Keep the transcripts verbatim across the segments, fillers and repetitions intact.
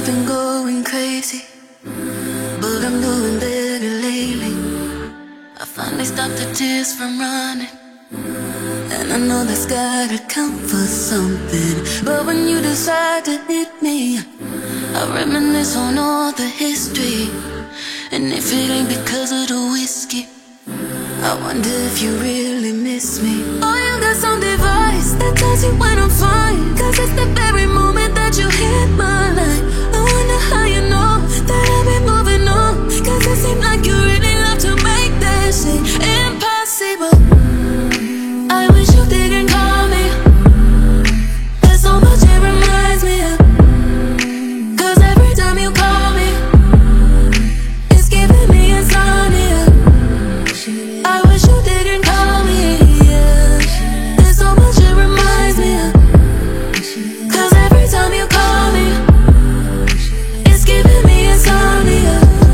been going crazy, but I'm doing better lately. I finally stopped the tears from running, and I know that's gotta count for something. But when you decide to hit me, I reminisce on all the history. And if it ain't because of the whiskey, I wonder if you really miss me. Oh, you got some device that tells you when I'm fine, cause it's the very moment that you hit my line. I wonder how you know that I've been moving on, cause it seems like you really love to make that shit impossible. I wish you didn't call me. There's so much it reminds me of, cause every time you call me, it's giving me insomnia. I wish you didn't call me, yeah. There's so much it reminds me of, cause every time you call me, it's giving me insomnia.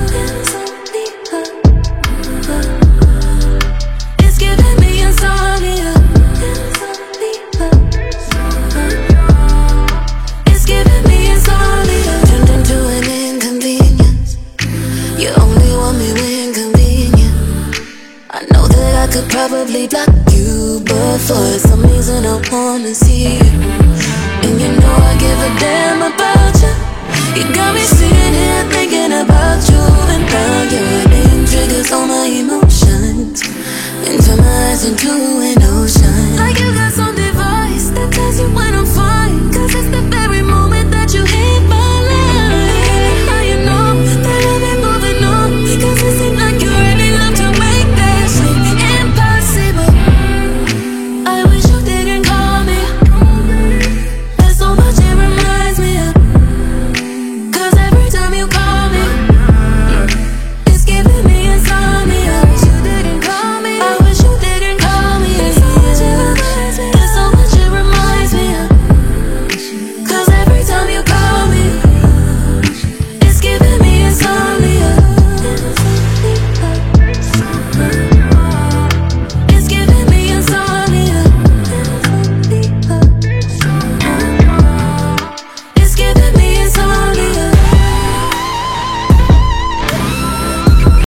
It's giving me insomnia. It's giving me insomnia. Turned into an inconvenience. You only want me when convenient. I know that I could probably block you, but for some reason I wanna see you. And you know I give a damn about you. You got me sitting here thinking about you, and now your name triggers on my